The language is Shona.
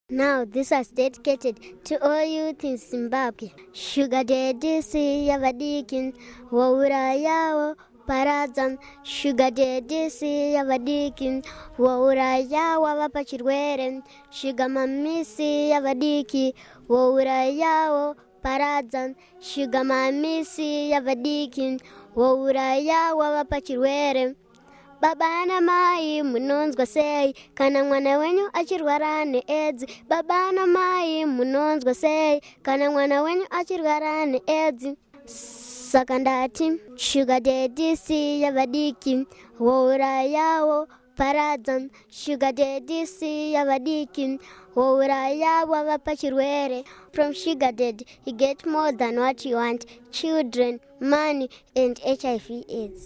Now this is dedicated to all youth in Zimbabwe. Sugar daddy si yavadikin waura yawo paradza. Sugar daddy si yavadikin waura yawo vapachirwere. Sugar mami si yavadiki waura yawo paradza. Sugar mami si yavadikin waura yawo vapachirwere. Baba na mai munonzwa sei kana mwana wenyu achirwara neAIDS. Baba na mai munonzwa sei kana mwana wenyu achirwara neAIDS. Saka ndati sugar daddy si yavadiki waura yawo paradza. Sugar daddy si yavadiki waura yawo vapachirwere. From sugar daddy you get more than what you want: children, money and HIV/AIDS.